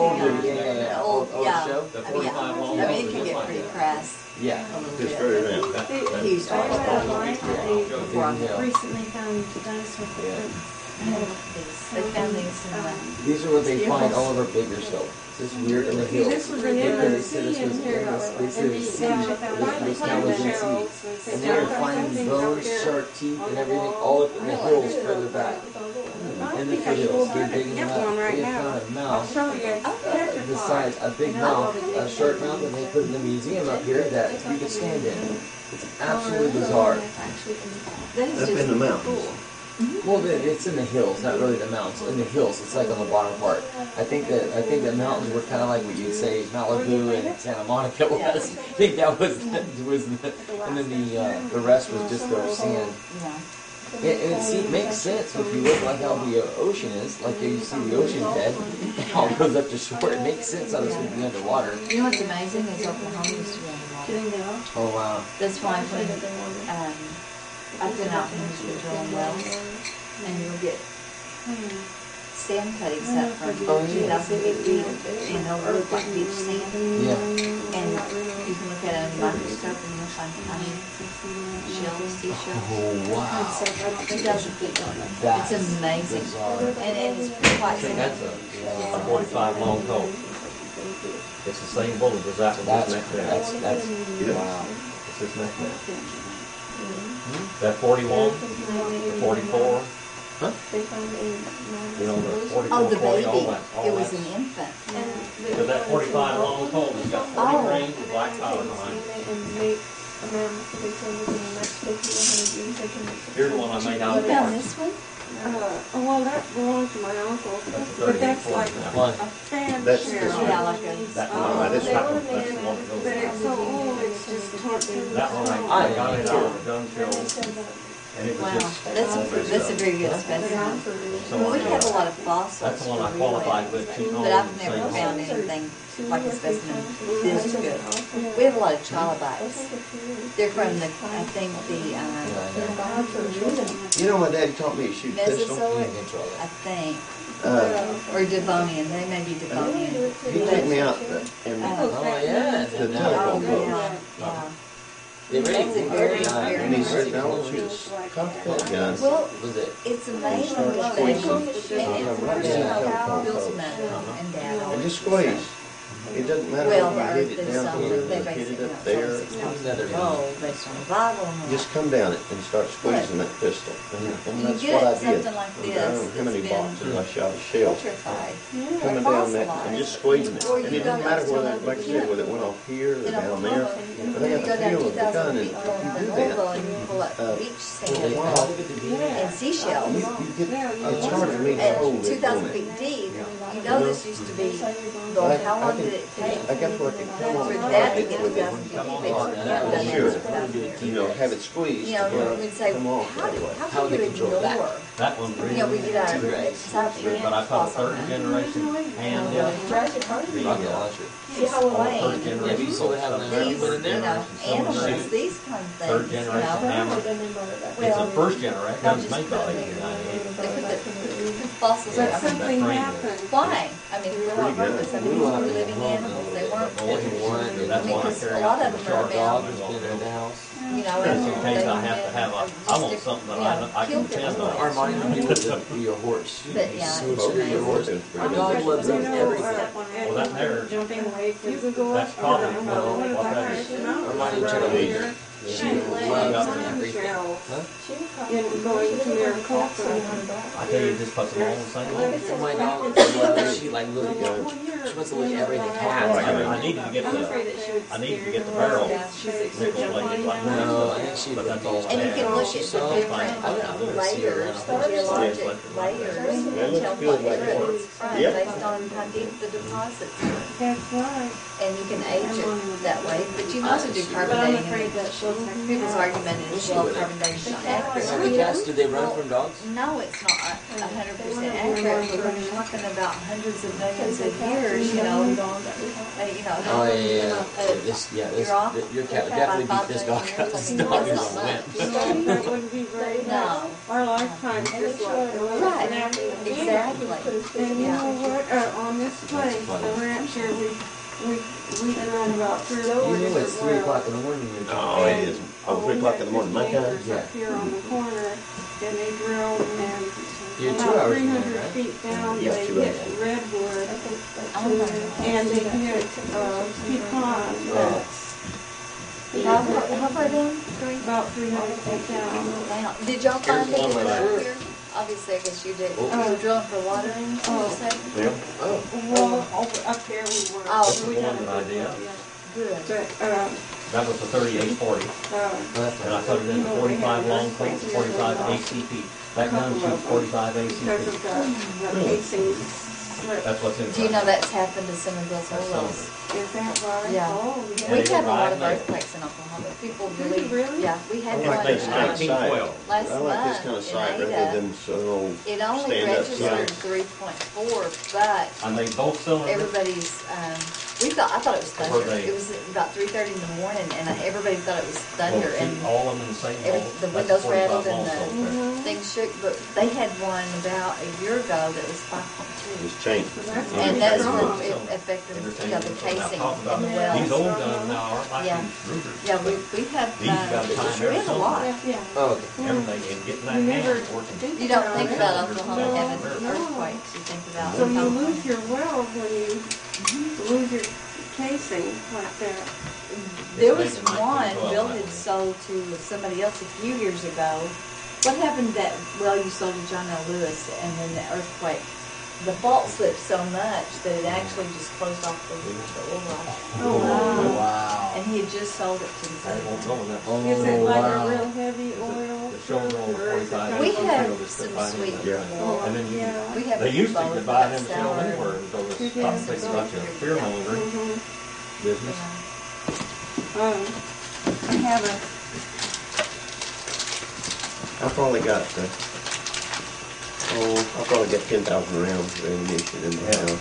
Old, yeah. show? The I mean, 45 long I mean, it coat can is get like pretty that. crass Yeah. a little Just bit. straight around. He used to I watch that. before I Yeah. recently found dinosaur footprints. They found these in the. These are what they find all over Bakersfield. It's just weird in the hills. This was an Yeah, they MSC said this in was here. this is this town was in sea. And they were finding bones, shark teeth, and everything all up in the hills further back. In the foothills, they're digging them Get up. one right They now. found a I'll mouth show you. It's the size, a big mouth, a shark mouth that they put in the museum up here that you could stand in. It's absolutely bizarre. That is Up just in the mountains. cool. Well, it's in the hills, not really the mountains. In the hills, it's like on the bottom part. I think the mountains were kind of like what you'd say Malibu and Santa Monica was. I think that was and then the rest was just their sand. Yeah. It makes sense if you look like how the ocean is, like you see the ocean bed, how it goes up to shore. It makes sense how this would be underwater. You know what's amazing is Oklahoma used to be underwater. Oh wow! That's why when I've been out in the drilling wells, and you'll get sand cuttings up from 2,000 feet, and they'll look like beach sand. Yeah. And you can look at it under a microscope and you'll find tiny shells, seashells. Oh wow! 2,000 feet. That's It's amazing. bizarre. And it's quite That's a 45 long coat. It's the same bullet as that one. That's Just neck down. that's wow. It's just neck down. That 41, the 44, you know, the 44, Oh, the 40, all baby. that. It was an infant. Because that 45 long coat has got 40 Oh. grains of black powder behind it. Here's one I made out You of found parts. this one? Well, that belongs to my uncle, but that's like One. a fan That's shell. this one. Yeah, like a. That Oh, one, that's that not- one, that's the one that goes But down. it's so old, it's just tortured. That one, I got it out of the gun show, and it was Wow, just. that's a very good specimen. So We have a lot of fossils. that's the one I for qualified relay, with, two but holes I've and never same found hole. anything like a specimen this good. We have a lot of trilobites. They're from the, I think You know, my daddy taught me to shoot pistol. Mesozoic, I think, or Devonian. They may be Devonian. He took me out and Oh yeah. the Oh, telephone poles. yeah, yeah. They really That's a very, very And he said, nice. "Now I want you to cock that gun." Well, Was it? it's amazing that they, and it's Bill's mother and dad. And just squeeze. It doesn't matter Well, whether you the hit earth it is down something, here, they or hit basically, it you up know, there. it's only 6,000 years old based on the Bible. And Just come down it and start squeezing that pistol. And You that's get what I did. something like I this don't know how many that's been boxes I shot a shell. petrified. Coming down that and just squeezing it. Or And you it go didn't matter next to whether, another like I said, whether it went off here or You know, down there. But I you got go the down feel of the gun 2,000 and feet if you do Louisville that, and you pull up beach for a sand while, and seashells. you get, it's hard for me to hold At it 2,000 on it. feet deep, you know this used to be, Lord, how long did it take I guess what I can come on for and that to it get with 2,000 it. feet deep? It's never done Sure. that for 2,000 feet. You know, have it squeezed. You know, to we'd say, come off how that do way. How you they control that? ignore? That one You know, we really, get our Right. scientific but I put a fossil third man. generation hand in it. Rocket launcher. Just Third plain. Yeah, but you generation. still have something. that. These, Put it in you there. know, animals, these kind of things, Third you generation know. hammer. It's Well, the first generation, they'll guns just made put by the- 1898. They put the fossils But up. something happened. Why? I mean, for what Pretty good. purpose? I mean, these were living animals. They weren't, That's why I because carry a lot out of the them are shark about, dog. Dog has been in the house. you know, Just in and case they I have to have a, I want something that I can depend on. Our money would be your horse. But yeah, it's Well, your amazing. horse is pretty Our good. dog loves us every day. Well, that there, Jumping away, you could go that's up. probably I don't know what that is. No. Our money Right changed. here. She loves loves everything. shells. Huh? In going to Maricopa. I tell you, just puts them all in the same hole. My dog loves, she like literally goes, she wants to look at everything has. I needed to get the barrel nickel plated like No, I this, think she but that's all I And you can look had. at the different layers, the geologic layers, and tell what era it's from Yep. based on how deep the deposits are. That's right. And you can age it that way, but you can also do carbon But I'm dating. afraid And that she'll take people's argument is, well, carbon dating is not accurate. How many cats do they run from dogs? No, it's not 100% accurate, but we're talking about hundreds of millions of years, you know. Oh yeah. Your cat would definitely beat this dog up. This dog is a wimp. That wouldn't be very No. Our lifetime's just like Right, exactly. And you know what? On this place, the ranch here, we found about 3 or 4 You know it's 3 different o'clock wells. in the morning. Oh, it is. Oh, 3 o'clock in the morning, my time. Neighbors up here on the corner, and they drilled and You're 2 about hours in there, 300 right? feet down, Yeah, they 2 hit hours. redwood, Oh, and they hit pecan nuts. How far down? About 300 feet down. Wow. Did y'all find Here's one anything right up here. here? Obviously, I guess you did. Oh. You were drilling for watering, you Oh. said? Yeah, Oh. Well, up there we were. Oh. We That's had the a one good idea. one, yeah. Good. But, that was the 3840, Well, that's and I put it in the 45 long plates, 45 ACP. That gun shoots 45 because of ACP. the casings slipped. That's what's in Do you know that's happened to some of those That's wells? Is that right? Yeah. Oh, Yeah, We've they had a go lot right of in there. earthquakes in Oklahoma. People Do you really? Yeah, we had I one like this kind of site. 1912. last I like this month kind of in site rather Ada. than so It only stand-up registered site. 3.4, but I made both cylinders. everybody's, I thought it was thunder. Were they- It was about 3:30 in the morning, and everybody thought it was thunder, Well, and all of them in the same every- hole. the That's windows 45 rattled and long the- cylinders. Mhm. things shook, but they had one about a year ago that was 5.2. It's changed. That's And that's strong. what it affected, the casing in the These wells. old guns now aren't like Yeah. these Rugers. Yeah, we have, These you gotta time we have a lot. Yeah. Oh, okay. Everything, and getting that You never hand working. think You don't think it. about Oklahoma No, having no. earthquakes, you think about. So you Oklahoma. lose your well when you lose your casing like that. There was It's making one 1912 Bill that had way. sold to somebody else a few years ago. What happened that, well, you sold to John L. Lewis and then the earthquake, the fault slipped so much that it actually just closed off the oil line. Oh, wow. Wow. And he had just sold it to I won't the go in that. Is it like wow. a real heavy oil? The shoulder on the or is it 45. kind We of- have Just some to find sweet. it. Yeah. Oh, And then you- yeah. We have They used to both could buy them sour. still anywhere until this It stopped is. taking much of fear mongering Mhm. business. I have a, I probably got 10,000 rounds of ammunition in my house.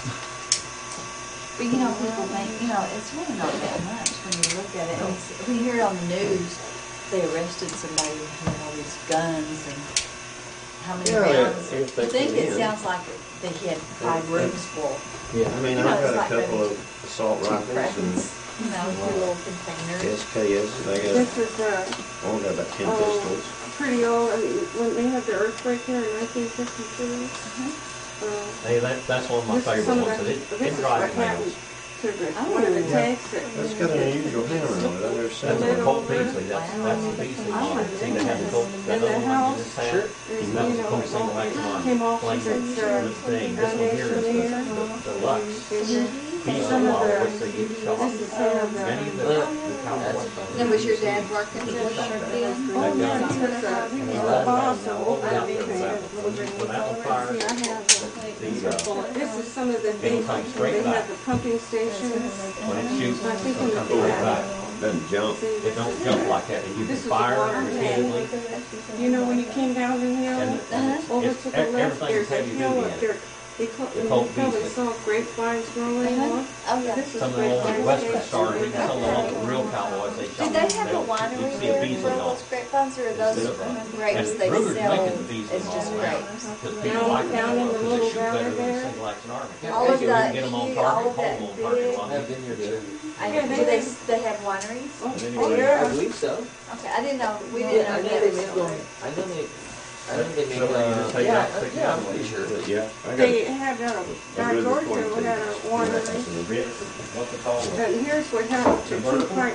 But people make, it's really not that much when you look at it. And we hear it on the news, they arrested somebody who had all these guns and how many Yeah, rounds. if I they think can. it sounds like that he had 5 rooms full. Yeah. I mean, You know, I've it's got a like couple maybe of assault 2 rifles and crackers, two little containers. SKS. I this is got about 10 Oh. pistols. pretty old, when they had the earthquake here in 1952. Hey, that's one of my This is favorite some of ones. the- It this it is drives what me happened nuts. to one of the tanks That's got an unusual hammer on it. I've never seen That's one. the Colt Beasley. That's the Beasley model. See, they have the Colt, that In the little one house. you just had. Sure. That was the Colt single action on came off plane. with its, This thing, this one here is the Lux Beasley Some of model, the- which they get shot. This is some of the- Many of the cowboys. Then was your dad working for the then? Oh, yeah, he was the boss of All that everything. when that was fired, See, I have, this is some of the It'll things, come straight they back. have the pumping stations. when it shoots, I think it'll in come the straight back. Doesn't jump. See, It don't jump like that. It This uses is the fire water repeatedly. You know, when you came down the hill, And over it's, to the left, everything is there's a heavy hill duty up in it. there. You The Colt probably Beasley. saw grapevines growing on. Oh, yeah. This is Some of the old grapevine western station. stars, even some of the old real cowboys, they shot. Did they have a they'll- winery you'd see a there Beasley where on those grapevines, or are those Instead of grapes and they Ruger's sell making the Beasley as just model now. grapes? Because people like them Down in the because they little shoot valley better than there. a single action army. All of You that can get them on huge, target, all of hold that them on target big. a lot. I've been here too. Do they have wineries? Oh, And anyway, yeah. I believe so. Okay, I didn't know, we Yeah, didn't I know know that they was make still them. there. I think they make. So you just take Yeah, that, stick it yeah, down I'm pretty sure. But yeah, I got They had a, a back Ruger Georgia 22. had a winery. What's it called? And here's what happened to two pipes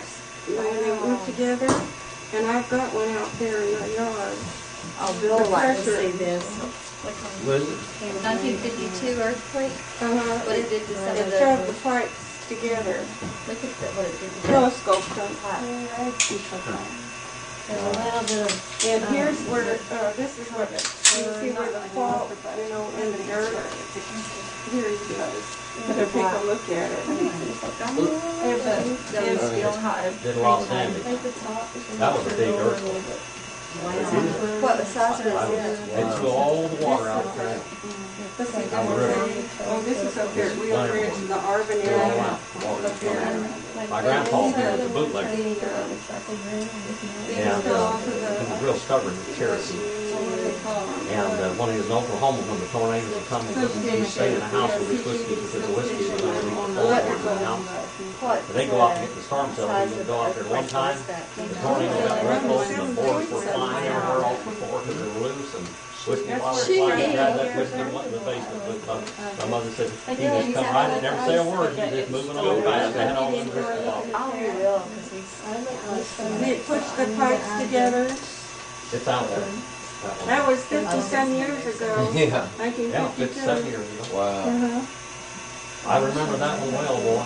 when they moved together, and I've got one out there in the yard. Oh, Bill would like to see this. Was it? 1952 earthquake, Uh-huh. what it did to some of It the, shoved the pipes together, look at what it did to the telescoped them. There's a little bit of, And here's where, this is what, you see where the fault, in the dirt. Here he goes. Take a look at it. those steel ties. Did a lot of damage. That was a big earthquake. What size is it? It blew all the water out there. Oh, this is up there at Wheel Ridge in the Arvin area. Up there. My grandpa here was a bootlegger. These And fell off of he was the, real stubborn, Cherokee. And when he was in Oklahoma, when the tornadoes were coming, he stayed in the house with his whiskey because the whiskey was underneath the floor in the house. What? But they go out and get the storm cellar. He would go out there one time. The tornado got real close and the boards were flying everywhere off the floor because they were loose and whiskey bottles flying. He grabbed that whiskey and went in the basement. But my mother said he just come right and never say a word. He just moving on fast. They had all the whiskey bottles. Oh, he will, because he's. they pushed the pipes together. It's out there. That was 50-some years ago. Yeah. Yeah, 57 1952. years ago. Wow. Uh-huh. I remember that one well, boy.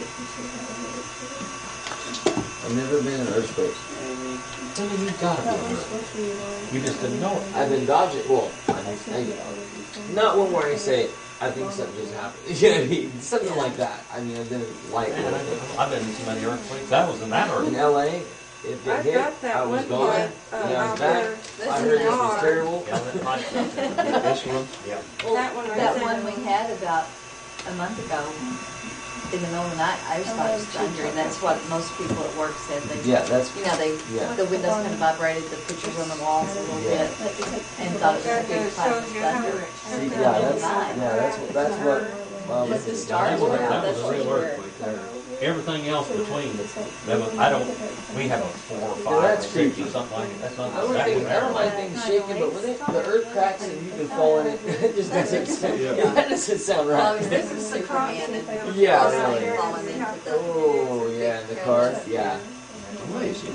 I've never been in an earthquake. I mean, you gotta be on it. You just didn't know it. I've been dodging. Well, not one where I say I think something just happened. You know what I mean? Something like that. I mean, I've been like Man, I've been in so many earthquakes. That was in that in earthquake. LA. If it I've hit, got that I was one gone. part And I was out back. there. I heard this was terrible. Yeah, that might- This one? yeah. That one I That said. one we had about a month ago, in the middle of the night, I just thought it was thunder, and that's what most people at work said. They, Yeah, that's you know, yeah. the windows kind of vibrated, the pictures on the walls a little Yeah. bit, and thought it was a That big clap of shows you how thunder. it See, shook yeah, the that's what. Well, But the this is- stars were out, That that's was a what real you were. earthquake there. Everything else between, I don't, we have a 4 or 5 or that's 6 creepy. or something like that. That's not I would think I don't like things shaking, but when the earth cracks and you can fall in it, it just doesn't sound. Yeah. That doesn't sound Well, right. this is Superman, and Yeah, falling really. falling into the. Oh yeah, in the car. Yeah. Amazing.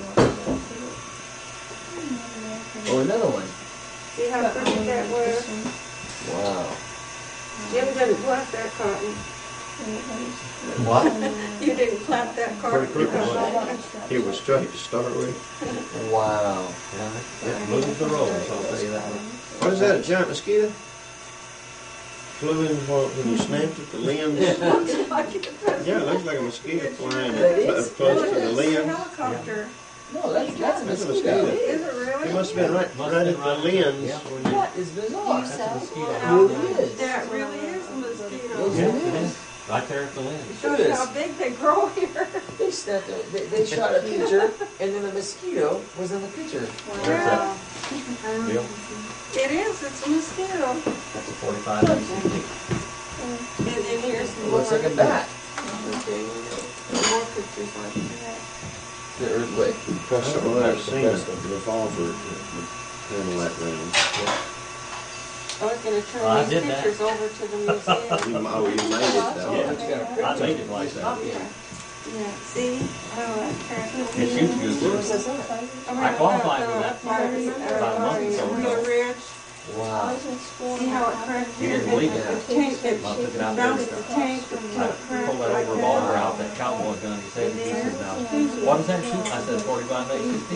Oh, another one. See how pretty that was? Wow. Jim didn't clap that cotton. What? You didn't clap that cotton. Pretty quick. It was straight to start with. Wow. It moved the roads, I'll tell you that. What is that, a giant mosquito? Flew in when you snapped at the limbs? Yeah, it looks like a mosquito flying close to the It's a limbs. helicopter. No, that's a That's a mosquito. mosquito. Is it really? It must have been right at the lens Yeah. when you... That is bizarre. That's a mosquito. It really is. That really is a mosquito. Yes, Yeah, it it is. is. Right there at the lens. Shows you how big they grow here. They snapped it. They shot a picture, and then the mosquito was in the picture. Yeah. Bill, It is, it's a mosquito. that's a 45 ACT. And then here's It more. looks like a bat. More pictures like that. The earthquake. That's something I've seen, a revolver to handle that round. I was gonna I turn did these that. pictures over to the museum. Oh, you made it though. Yeah, I made it like that. Yeah, see? Oh, that's It shoots good Where too. was that at? I qualified for that about a month or so Blue ago. Ridge. Wow. See how it cracked You here? didn't believe The that. tank, it I took it out bounced there. the tank until I it cracked pulled that like old revolver that. out, that cowboy gun. He said, now, what is that shooting? I said, 45 ACT.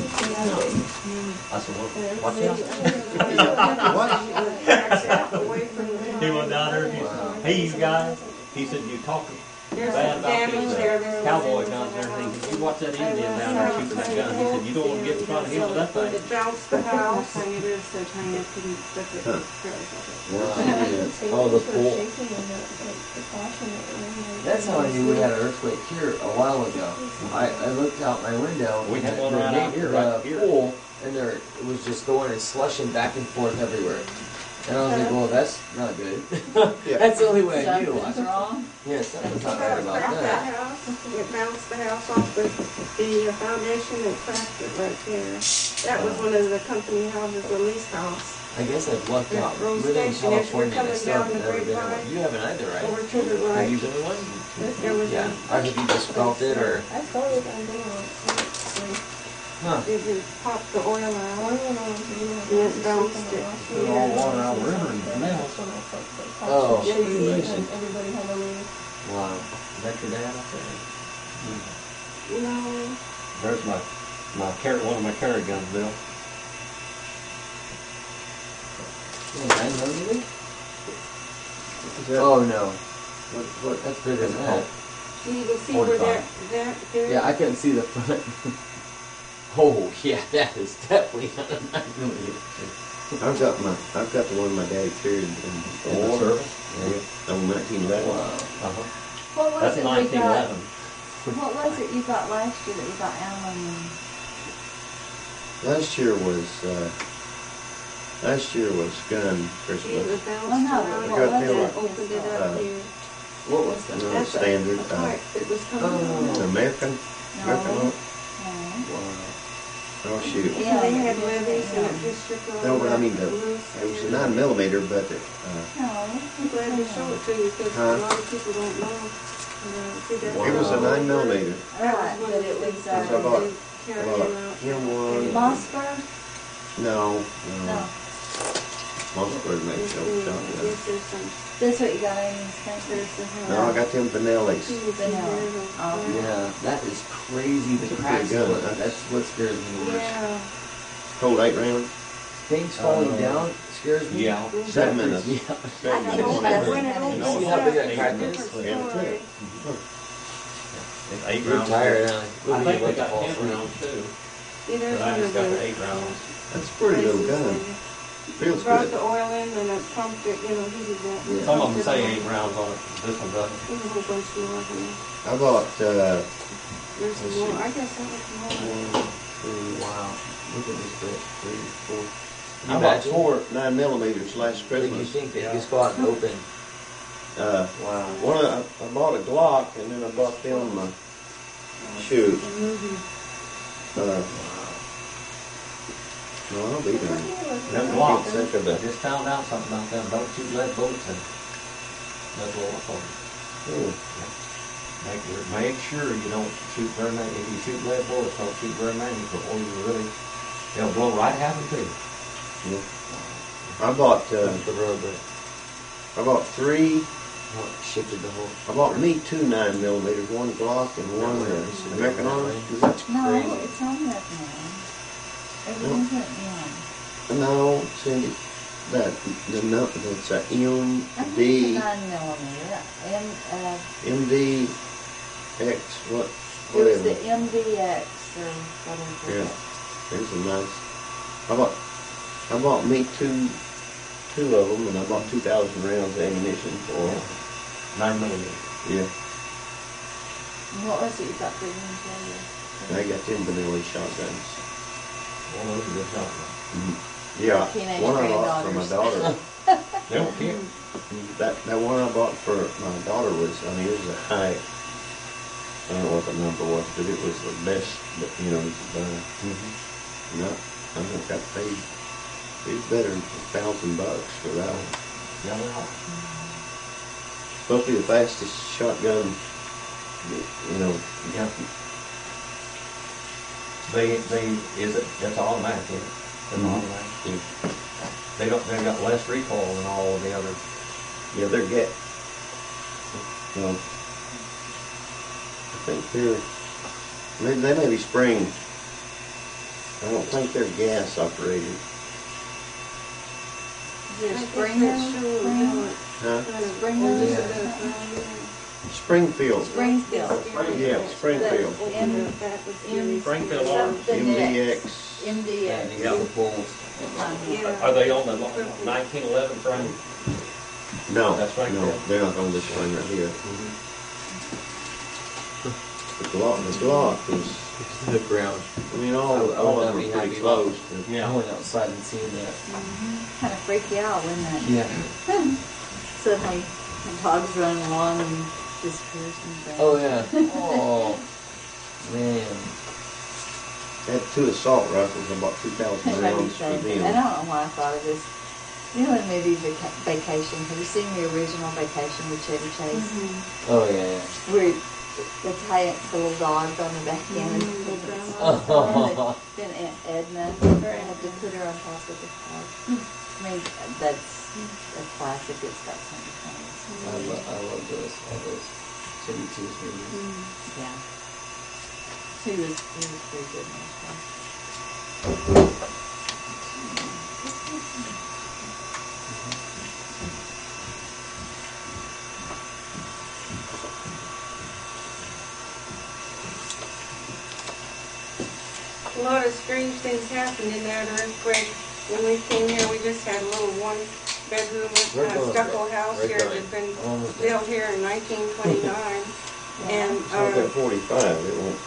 I said, well, watch out. Away from the He went down there and he said, hey, you guys. He said, you talking There's bad some about damage these there. There's cowboy guns and everything. He said, you watch that Indian down there shooting that gun. He said, you don't want to get in front of him with that thing. It bounced the house. Oh, the pool. That's how I knew we had an earthquake here a while ago. I looked out my window. We had and one the right out here, right here. Pool, and there it was just going and slushing back and forth everywhere. And I was like, well, that's not good. That's the only way I knew. Something's wrong. Yeah, something's not It right about cracked that. that house. It bounced the house off the foundation and cracked it right there. That was one of the company houses, the lease house. I guess I've lucked out. Rose Living in Station, if you're California, I coming still down have the never been in one. grapevine, You haven't either, right? over to the Have you right. been in one? There was Yeah. Or have you just felt it, or? I started on down. Huh. If you pop the oil out, and it don't stick. Put all water out of the river and smells. Oh. Everybody had a little, Wow. Is that your dad up there? you know, There's one of my carry guns, Bill. 9mm? Is that, Oh no. what, That's bigger than that. you can see where 45. there. Yeah, I couldn't see the front. Oh yeah, that is definitely not a 9mm. I've got the one my daddy carried in The the war service. Yeah. On 1911. Wow. Uh-huh. What was That's it we got? 1911. What was it you got last year that you got Alan? Last year was gun It Christmas. was bounced Oh, no, around. what was and it? Opened it up here. What was that? No, That's standard. a pipe that was coming Oh. The out. American No. oak. No. Wow. Oh shoot. Yeah. They had levees and it just shook all No, but I mean that it loose. was a 9mm, but No. I'm glad to show it to you because Huh? a lot of people don't know. See, that's it was a all over. 9mm. Right, but it was, So I bought- They carry About them out. him one. Mossberg? No, No. Mossberg makes no shotgun. Yes, there's some. That's what you got in these things? There's the. No, I got them Vanellis. Oh. Yeah, that is crazy. It's a The pretty cracks. gun. That's what scares me the worst. Yeah. Hold 8 rounds. Things falling down scares me. Yeah. 7 minutes. Yeah. I don't know. When it You opens see how big that up, crack it's is? a Yeah. different story. 8 We're rounds. tired, huh? I think they got 10 rounds too. See, there's But I one just of got the those. 8 rounds. That's a pretty little gun. Feels Brought good. the oil in and it pumped it, you know, heated that. Yeah. Some of them say 8 rounds on it. This one doesn't. There's a whole bunch more here. I bought There's some more. I guess that was more. 1, 2, Wow. Look at this bit. 3, 4. You I bought imagine? 4 9mm last Like you Christmas. think that you just go out and open. Wow. I bought a Glock and then I bought them shoot. No, I'll be done. Them I blocks, can't think of I the. just found out something about them. Don't shoot lead bullets in. That's what I told you. Make sure you don't shoot very many. If you shoot lead bullets, don't shoot very many before you really, they'll blow right half of them. I bought That's the road, but I bought 3. what shifted the whole. I bought me 2 9mm, 1 Glock and 1 American Army. Is that No, Crazy. it's on that now. Everything's at M. no, Cindy? That's a I think MD, it's a 9mm. MD X, what, It was whatever. the MDX or whatever. Yeah. There's a nice. I bought me two of them, and I bought 2,000 rounds of ammunition for them. 9mm. Yeah, And what was it you got for you? I got them vanilla shotguns. Well, those are good shots. Yeah, Teenage one I bought for my granddaughters. daughter. They don't care. That one I bought for my daughter was, I mean, it was a high. I don't know what the number was, but it was the best that you know you could buy. No, I think I paid. It was better than $1,000 for that one. Yeah, they are. Supposed to be the fastest shotgun. You know, Yeah. It's automatic, isn't it? It's automatic. They've got less recoil than all of the others. yeah, they're get. You know, I think they may be spring. I don't think they're gas operated. Is it a Springer? Huh? Springer? Yeah. Springfield. Springfield. Yeah, Springfield. Springfield are. Something MDX. MDX. Yeah. The poles. Are they on the 1911 frame? No, That's no, Springfield. they're not on this one right here. The Glock is. The ground. I mean, I all would of not them be are pretty happy close. I went outside and seen that. Kind of freak you out, wouldn't it? Yeah. Suddenly, the dog's running along and disappears from the ground. Oh yeah. Oh man. I had 2 assault rifles. I bought 2,000 That made me rounds for think. I them. don't know why I thought of this. You know, in the movie Vacation, have you seen the original Vacation with Chevy Chase? Oh yeah. Where the little dogs on the back end. Oh. Then Aunt Edna, I had to put her on top of the car. I mean, that's a classic. It's got something funny. I love those, all those Chevy Chase movies. Yeah. He was pretty good in those ones. A lot of strange things happened in that earthquake. When we came here, we just had a little one-bedroom stucco house We're here going. that's been Almost built here in 1929. And It's not that 45, it won't